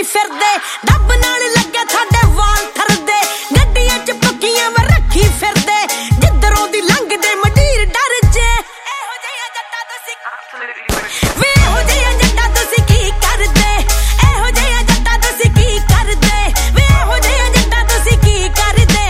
ਫਿਰਦੇ ਡੱਬ ਨਾਲ ਲੱਗੇ ਸਾਡੇ ਵਾਲ ਥਰਦੇ ਗੱਡੀਆਂ ਚ ਪੱਕੀਆਂ ਵਾ ਰੱਖੀ ਫਿਰਦੇ ਜਿੱਧਰੋਂ ਦੀ ਲੰਘਦੇ ਮੰਡੀਰ ਡਰ ਜੇ ਇਹੋ ਜਿਹਾ ਜੱਟਾਂ ਤੁਸੀਂ ਵੇ ਇਹੋ ਜਿਹਾ ਜੱਟਾਂ ਤੁਸੀਂ ਕੀ ਕਰਦੇ ਇਹੋ ਜਿਹਾ ਜੱਟਾਂ ਤੁਸੀਂ ਕੀ ਕਰਦੇ ਵੇ ਇਹੋ ਜਿਹਾ ਜੱਟਾਂ ਤੁਸੀਂ ਕੀ ਕਰਦੇ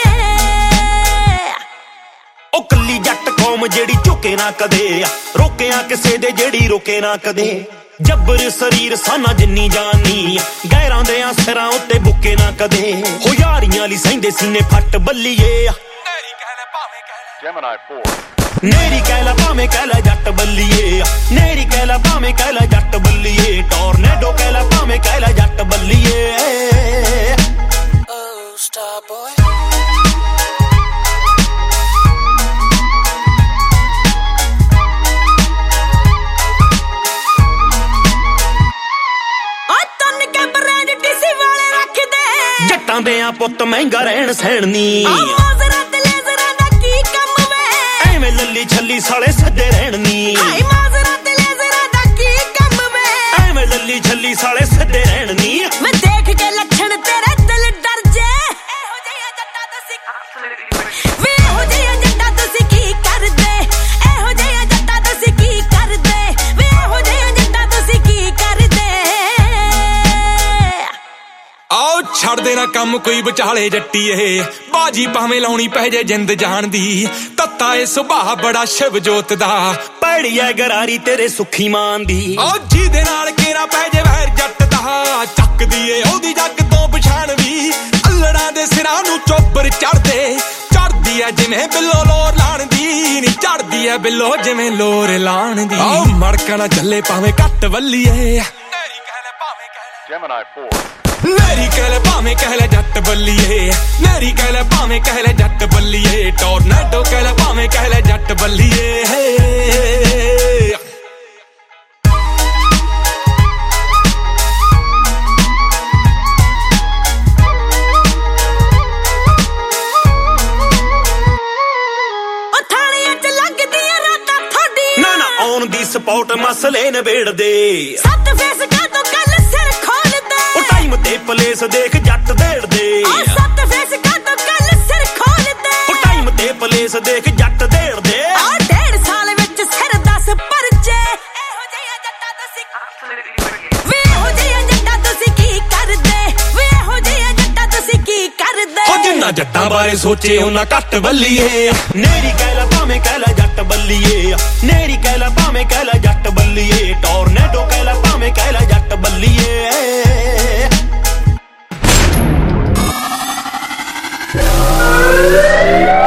ਉਹ ਕੱਲੀ ਜੱਟ ਕੌਮ ਜਿਹੜੀ ਝੁਕੇ ਨਾ ਕਦੇ ਰੋਕਿਆ ਕਿਸੇ ਦੇ ਜਿਹੜੀ ਰੋਕੇ ਨਾ ਕਦੇ ਜੱਬਰ ਸਰੀਰ ਸਾਨਾ ਜਿੰਨੀ ਜਾਨੀ ਗੈਰਾਂ ਦੇ ਸਿਰਾਂ ਉੱਤੇ ਬੁੱਕੇ ਨਾ ਕਦੇ ਹੋ ਯਾਰੀਆਂ ਲਈ ਸਹਿੰਦੇ ਸੀਨੇ ਫੱਟ ਬੱਲੀਏ ਨੇਰੀ ਕਹਿ ਲੈ ਭਾਵੇਂ ਕਹਿ ਲੈ ਜੈਮਨਾਈ 4 ਨੇਰੀ ਕਹਿ ਲੈ ਭਾਵੇਂ ਕਹਿ ਲੈ ਜੱਟ ਬੱਲੀਏ ਨੇਰੀ ਕਹਿ ਲੈ ਭਾਵੇਂ ਕਹਿ ਲੈ ਜੱਟ ਬੱਲੀਏ ਟੋਰਨੇਡੋ ਕਹਿ ਲੈ ਭਾਵੇਂ ਕਹਿ ਲੈ ਜੱਟ ਬੱਲੀਏ ਓ ਸਟਾਰ ਬॉय ਜੱਟਾਂ ਦੇ ਆ ਪੁੱਤ ਮਹਿੰਗਾ ਰਹਿਣ ਸਹਿਣ ਨੀ ਮਾਜ਼ਰਾ ਤੇ ਲੇਜ਼ਰਾਂ ਦਾ ਕੀ ਕੰਮ ਵੇ ਐਵੇਂ ਲੱਲੀ ਛੱਲੀ ਸਾਲੇ ਸੱਦੇ ਰਹਿਣ ਨੀ ਮਾਜ਼ਰਾ ਤੇ ਲੇਜ਼ਰਾਂ ਦਾ ਕੀ ਕੰਮ ਵੇ ਐਵੇਂ ਲੱਲੀ ਛੱਲੀ ਸਾਲੇ ਸੱਦੇ ਰਹਿਣ ਨੀ ਮੈਂ ਦੇਖ ਕੇ ਲੱਛਣ ਤੇਰੇ ਦਿਲ ਡਰ ਜੇ ਇਹੋ ਜਿਹਾ ਜੱਟਾਂ ਤੁਸੀਂ ਵੇ ਇਹੋ ਜਿਹਾ ਜੱਟਾਂ ਤੁਸੀਂ ਕੀ ਕਰਦੇ ਇਹੋ ਜਿਹਾ ਜੱਟਾਂ ਤੁਸੀਂ ਕੀ ਕਰਦੇ ਵੇ ਇਹੋ ਜਿਹਾ ਜੱਟਾਂ ਤੁਸੀਂ ਕੀ ਕਰਦੇ ਆਓ ਛੱਡ ਦੇਣਾ ਕੰਮ ਕੋਈ ਵਿਚਾਲੇ ਜੱਟੀ ਇਹ ਬਾਜੀ ਭਾਵੇਂ ਲਾਉਣੀ ਪੈ ਜੇ ਜਿੰਦ ਜਾਣ ਦੀ ਤੱਤਾ ਇਹ ਸੁਭਾਅ ਬੜਾ ਸ਼ਿਵ ਜੋਤ ਦਾ ਪੈੜੀ ਐ ਗਰਾਰੀ ਤੇਰੇ ਸੁੱਖੀ ਮਾਨ ਦੀ ਆਓ ਜਿਹਦੇ ਨਾਲ ਕੇਰਾ ਪੈ ਜੇ ਵੈਰ ਜੱਟ ਦਾ ਚੱਕਦੀ ਏ ਉਹਦੀ ਜੱਗ ਤੋਂ ਪਛਾਣ ਵੀ ਅੱਲੜਾਂ ਦੇ ਸਿਰਾਂ ਨੂੰ ਚੋਬਰ ਚੜਦੀ ਐ ਜਿਵੇਂ ਬਿੱਲੋ ਲੋਰ ਲਾਣ ਦੀ ਨੀ ਚੜਦੀ ਐ ਬਿੱਲੋ ਜਿਵੇਂ ਲੋਰ ਲਾਣ ਦੀ ਆਓ ਮੜਕਾ ਨਾ ਚੱਲੇ ਭਾਵੇਂ ਘੱਟ ਵੱਲੀਏ ਨੇਰੀ ਕਹਿ ਲੈ ਭਾਵੇਂ ਕਹਿ ਲੈ ਜੈਮਨਾਈ 4 ਨੇਰੀ ਕਹਿ ਲੈ ਭਾਵੇਂ ਕਹਿ ਲੈ ਜੱਟ ਬੱਲੀਏ ਨੇਰੀ ਕਹਿ ਲੈ ਭਾਵੇਂ ਕਹਿ ਲੈ ਜੱਟ ਬੱਲੀਏ ਟੋਰਨੇਡੋ ਕਹਿ ਲੈ ਭਾਵੇਂ ਕਹਿ ਲੈ ਜੱਟ ਬੱਲੀਏ ਥਾਣੀਆਂ ਚ ਲੱਗਦੀਆਂ ਰਾਤਾਂ ਥੋੜੀ ਨਾ ਨਾ ਆਉਣ ਦੀ ਸਪੌਟ ਮਸਲੇ ਨਿਬੇੜਦੇ ਸੱਤ ਫੇਸ ਕਾਤੋਂ ਕੱਲ ਸਿਰ ਖੋਲਦੇ ਉਹ ਟਾਈਮ ਤੇ ਪਲੇਸ ਦੇਖ ਜੱਟ ਦੇੜਦੇ ਸੱਤ ਫੇਸ ਕਾਤੋਂ ਕੱਲ ਸਿਰ ਖੋਲਦੇ ਉਹ ਟਾਈਮ ਤੇ ਪਲੇਸ ਦੇਖ ਜੱਟ ਦੇੜਦੇ 1.5 ਸਾਲ ਵਿੱਚ ਸਿਰ 10 ਪਰਚੇ ਇਹੋ ਜਿਹਾ ਜੱਟਾਂ ਤੁਸੀਂ ਵੇ ਇਹੋ ਜਿਹਾ ਜੱਟਾਂ ਤੁਸੀਂ ਕੀ ਕਰਦੇ ਵੇ ਇਹੋ ਜਿਹਾ ਜੱਟਾਂ ਤੁਸੀਂ ਕੀ ਕਰਦੇ ਹੋ ਜਿੰਨਾ ਜੱਟਾਂ ਬਾਰੇ ਸੋਚੇ ਉਹਨਾਂ ਘੱਟ ਬੱਲੀਏ ਨੇਰੀ ਕਹਿ ਲੈ ਭਾਵੇਂ ਕਹਿ ਲੈ ਜੱਟ ਬੱਲੀਏ ਨੇਰੀ ਕਹਿ ਲੈ ਭਾਵੇਂ ਕਹਿ ਲੈ ਜੱਟ ਬੱਲੀਏ ਟੋਰਨੇਡੋ ਕਹਿ ਲੈ ਭਾਵੇਂ ਕਹਿ ਲੈ ਜੱਟ ਬੱਲੀਏ Yeah.